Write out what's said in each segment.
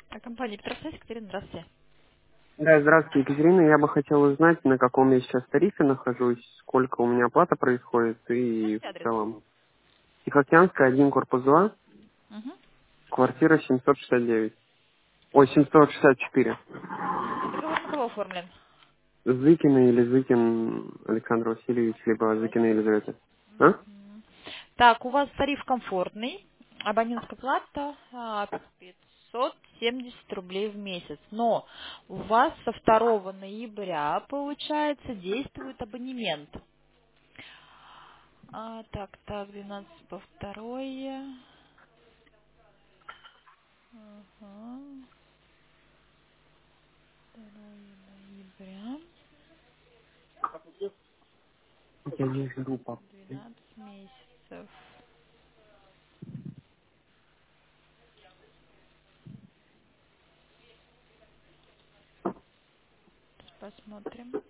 Компания Петросвязь, Екатерина, здравствуйте. Да, здравствуйте, Екатерина. Я бы хотел узнать, на каком я сейчас тарифе нахожусь, сколько у меня оплата происходит и в Скажите адрес. целом. Тихоокеанская, 1, корпус 2, Угу. квартира 769. Ой, 764. Договор на кого оформлен? Зыкина или Зыкин Александр Васильевич, либо Зыкина Елизавета. А? Мгм. Так, у вас тариф комфортный. Абонентская плата 570 рублей в месяц. Но у вас со 2 ноября, получается, действует абонемент. Так, 12 по 2. Ага. 2 ноября. Я не жду, пап. 12 месяцев. Сейчас посмотрим.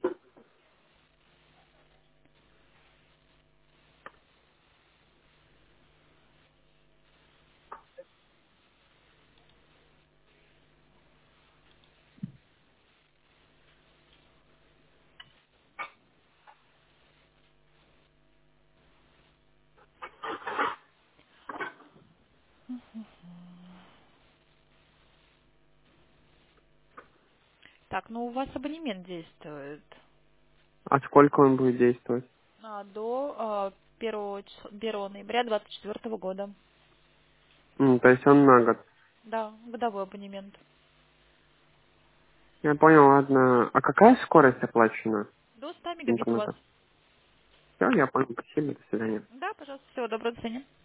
Так, ну у вас абонемент действует А сколько он будет действовать? до 1 ноября 2024 года. То есть он на год. Да, годовой абонемент. Я понял, ладно. А какая скорость оплачена До 100 мегабит у вас. интернета? Все, я понял. Спасибо, до свидания. Да, пожалуйста, всего доброго, до свидания.